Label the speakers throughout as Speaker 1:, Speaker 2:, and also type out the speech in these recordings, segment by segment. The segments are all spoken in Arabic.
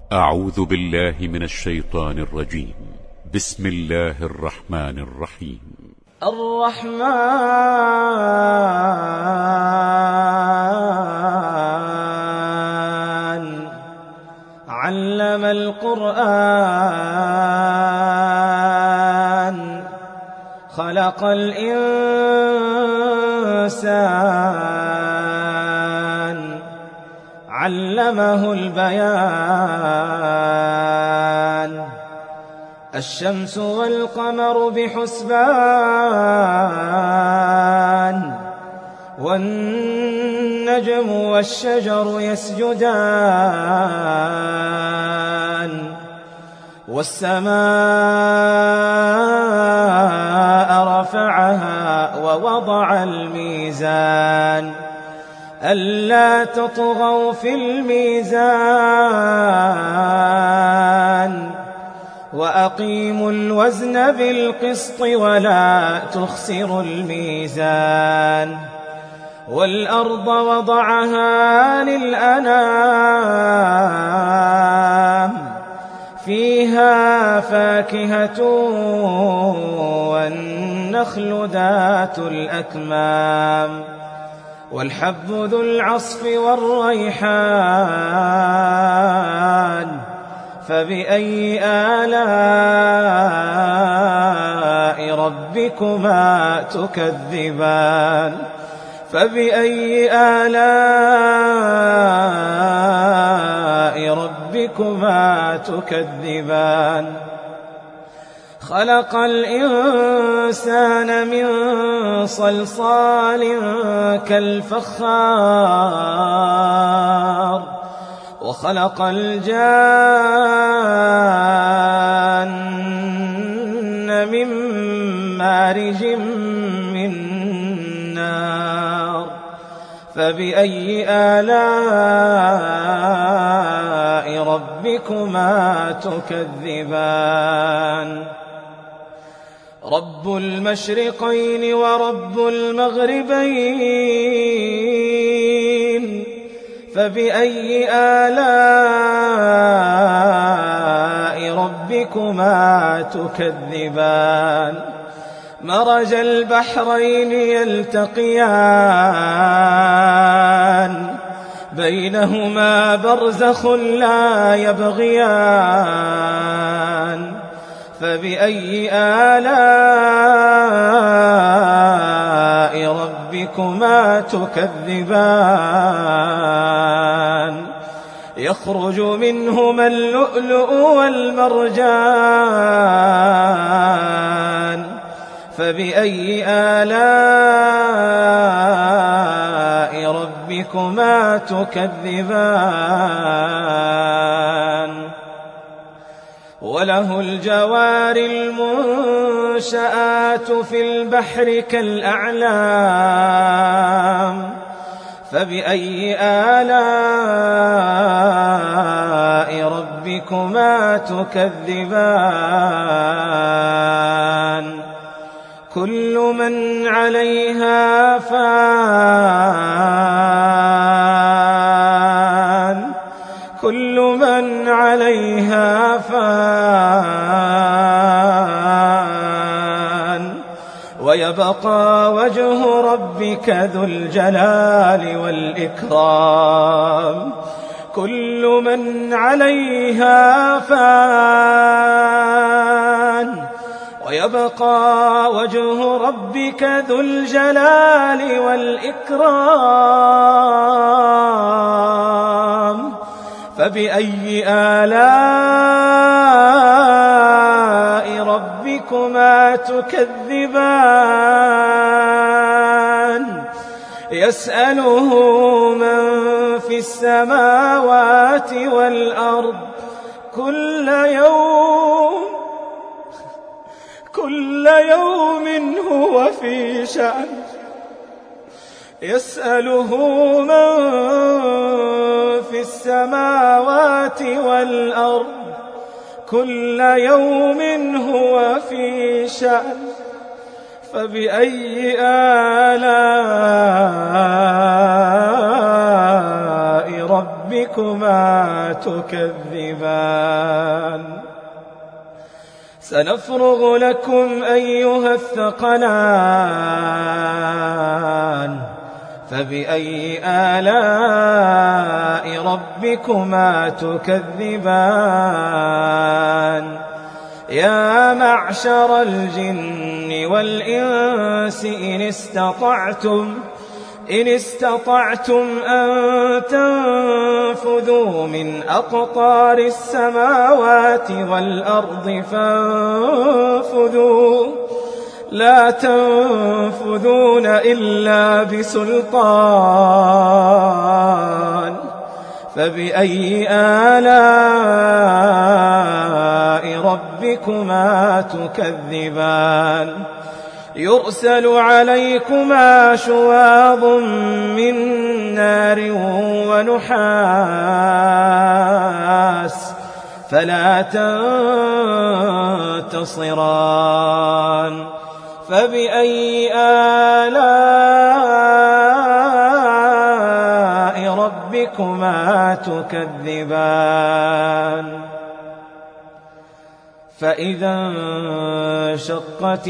Speaker 1: أعوذ بالله من الشيطان الرجيم. بسم الله الرحمن الرحيم.
Speaker 2: الرحمن علم القرآن خلق الإنسان علمه البيان. الشمس والقمر بحسبان والنجم والشجر يسجدان والسماء رفعها ووضع الميزان ألا تطغوا في الميزان وأقيموا الوزن بالقسط ولا تخسروا الميزان. والأرض وضعها للأنام فيها فاكهة والنخل ذات الأكمام والحب ذو العصف والريحان فبأي آلاء ربكما تكذبان فبأي آلاء ربكما تكذبان. خلق الإنسان من صلصال كالفخار وخلق الجان من مارج من نار فبأي آلاء ربكما تكذبان. رب المشرقين ورب المغربين فبأي آلاء ربكما تكذبان. مرج البحرين يلتقيان بينهما برزخ لا يبغيان فبأي آلاء ربكما تكذبان. يخرج منهما اللؤلؤ والمرجان فبأي آلاء ربكما تكذبان. وله الجوار المنشآت في البحر كالأعلام فبأي آلاء ربكما تكذبان. كل من عليها فان كل من عليها فان ويبقى وجه ربك ذو الجلال والإكرام. كل من عليها فان ويبقى وجه ربك ذو الجلال والإكرام فبأي آلاء ربكما تكذبان. يسأله من في السماوات والأرض كل يوم هو في شأن. يسأله من في السماوات والأرض كل يوم هو في شأن فبأي آلاء ربكما ربكما تكذبان سنفرغ لكم أيها الثقلان فبأي آلاء ربكما تكذبان يا معشر الجن والإنس إن استطعتم أن تنفذوا من أقطار السماوات والأرض فانفذوا لا تنفذون إلا بسلطان فبأي آلاء ربكما تكذبان يرسل عليكما شواظ من نار ونحاس فلا تنتصران فبأي آلاء ربكما تكذبان فإذا انشقت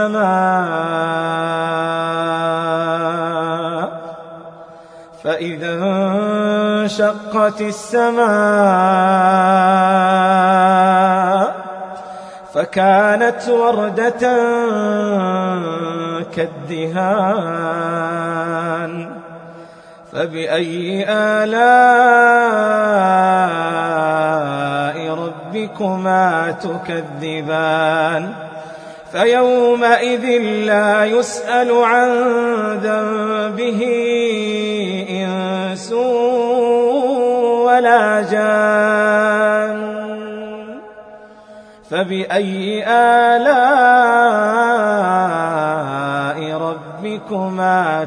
Speaker 2: السماء فكانت وردة كالدهان فبأي آلاء ربكما تكذبان فيومئذ لا يسأل عن ذنبه إنس ولا جان فبأي آلاء ربكما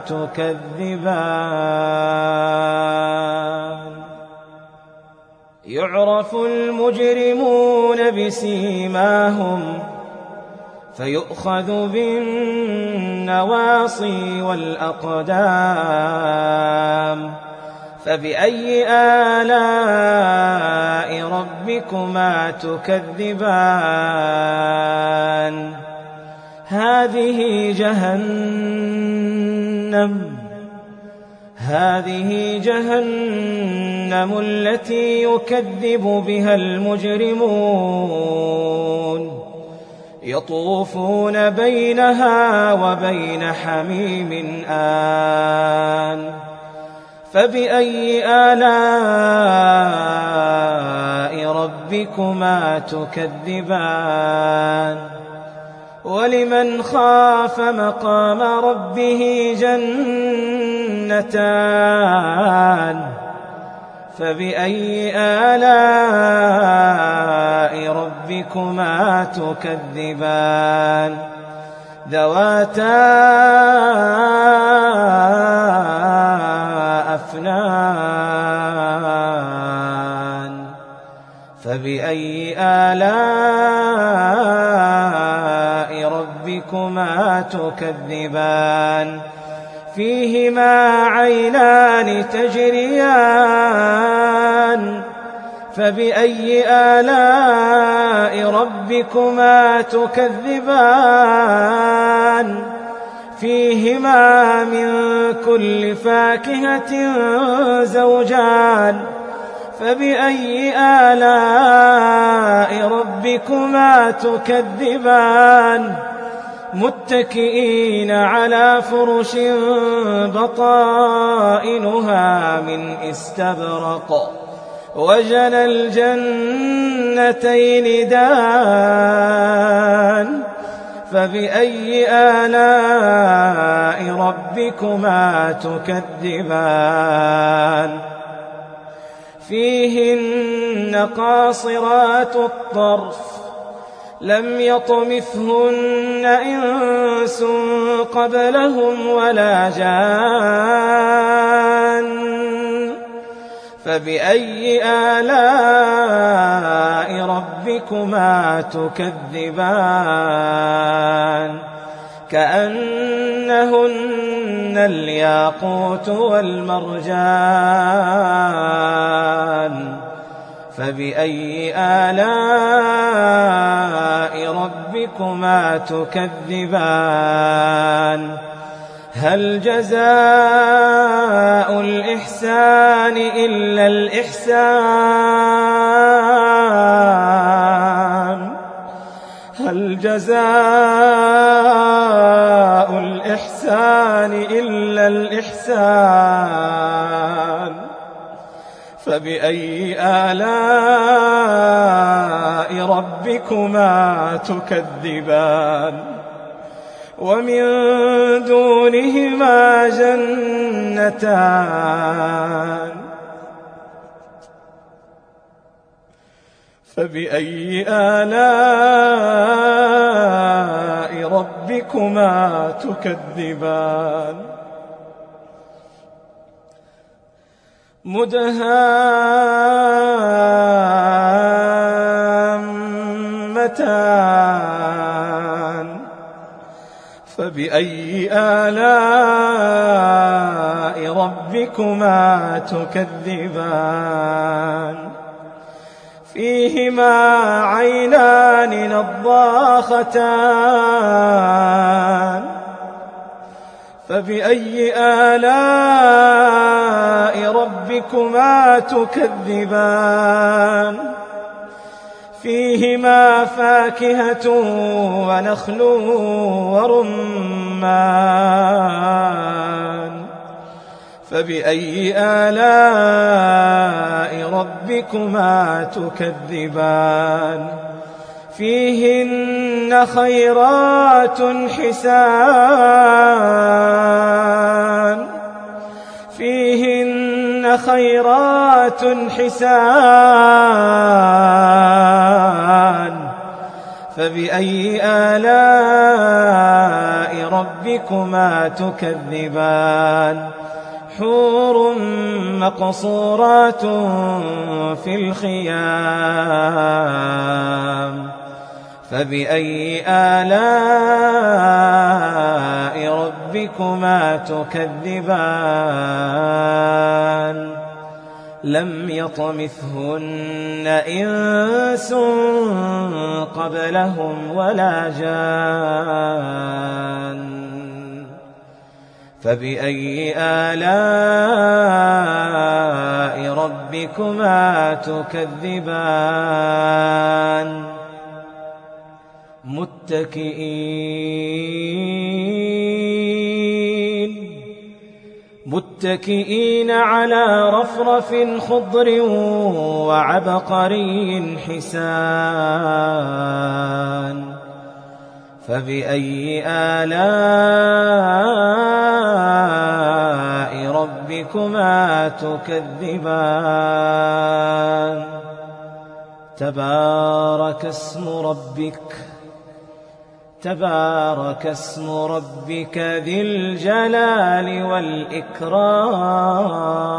Speaker 2: تكذبان يعرف المجرمون بسيماهم فيؤخذ بالنواصي والأقدام فبأي آلاء ربكما تكذبان هذه جهنم التي يكذب بها المجرمون يطوفون بينها وبين حميم آن فبأي آلاء ربكما تكذبان ولمن خاف مقام ربه جنتان فبأي آلاء ربكما تكذبان ذواتا أفنان فبأي آلاء ربكما تكذبان فيهما عينان تجريان فبأي آلاء ربكما تكذبان فيهما من كل فاكهة زوجان فبأي آلاء ربكما تكذبان متكئين على فرش بطائنها من استبرق وجنى الجنتين دان فبأي آلاء ربكما تكذبان فيهن قاصرات الطرف لم يطمثهن إنس قبلهم ولا جان فبأي آلاء ربكما تكذبان كأنهن الياقوت والمرجان فبأي آلاء ربكما تكذبان هل جزاء الإحسان إلا الإحسان هل جزاء الإحسان إلا الإحسان فبأي آلاء ربكما تكذبان ومن دونهما جنتان فبأي آلاء ربكما تكذبان مدهامتان فبأي آلاء ربكما تكذبان فيهما عينان نضاختان فبأي آلاء ربكما تكذبان فيهما فاكهة ونخل ورمان فبأي آلاء ربكما تكذبان فيهن خيرات حسان فيهن خيرات حسان فبأي آلاء ربكما تكذبان حور مقصورات في الخيام فبأي آلاء ربكما تكذبان لم يطمثهن إنس قبلهم ولا جان فبأي آلاء ربكما تكذبان متكئين على رفرف خضر وعبقري حسان فبأي آلاء ربكما تكذبان تبارك اسم ربك ذي الجلال والإكرام